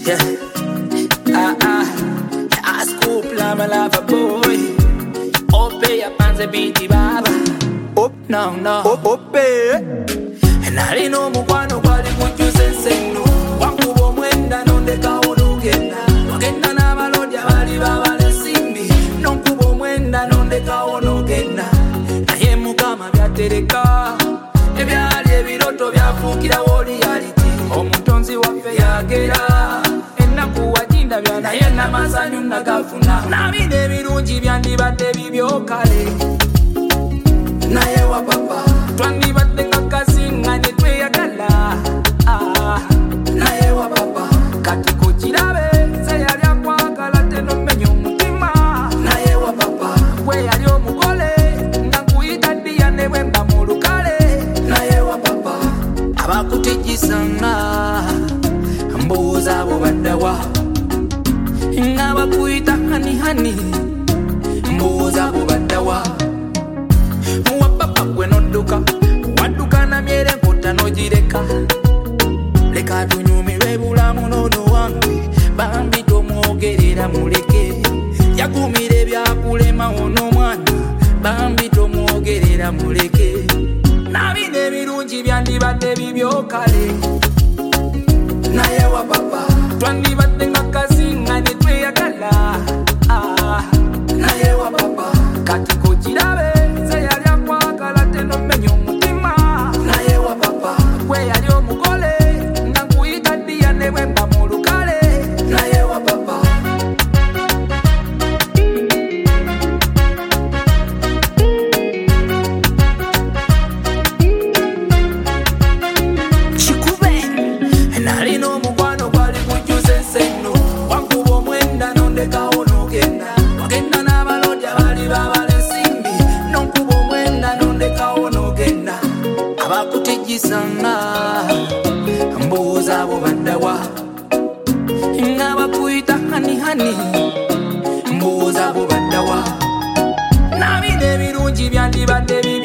Yeah. I scoop lama lava boy. Ope ya panze biti baba. Op no. Ope. Nali no mukwano kwali kujuze seno. Wankubo mwenda nonde kaonogenda. Wagenda na balodya bali babale simbi. Nonkubo mwenda nonde kaonogenda. Naye mukama byatereka. Ebyali ebiroto byafukira woli yaliti. Omutonzi waffe yagera. Enaku wajinda byana yena masanyu nagafuna. Nabide birungi byandibadde bibyokale. Naye wa papa twandibadde ngakasinga ne tweyagala. Naye wa papa kati kukirabe se yali akwagala tenomenya omutima. Naye wa papa gwe yali omugole nga nkuyita ddiya ne bwe mba mu lukale. Naye wa papa abakutejjisanga mbuuza abo baddawa nga bakuyita hani mbuuza abo baddawa. Muwa papa gwe nodduka wadduka na myere nkutta n'ogireka. Leka tunyumirwe bulamu n'ono wange bambi tomwogerera muleke. Yakumira ebyakulema ono mwana bambi tomwogerera muleke. Nabino ebirungi byandibadde bibyokale. Naye wa papa twandibadde ngakasinga ne tweyagala. Naye wa papa kati kukirabe se yali akwagala tenomenya omutima. Naye wa papa gwe yali omugole nga nkuyita ddiya ne bwe mba mu lukale. Naye wa papa kikube nalina omukwano gwali gujjuze enseno. Wankuba omwenda nondekawo n'ogenda. Wagenda n'abalodya bali babala ensimbi. Nonkuba omwenda nondekawo n'ogenda. Abakutejjisanga mbuuza abo baddawa nga bakuyita hani mbuuza abo baddawa. Nabino ebirungi byandibadde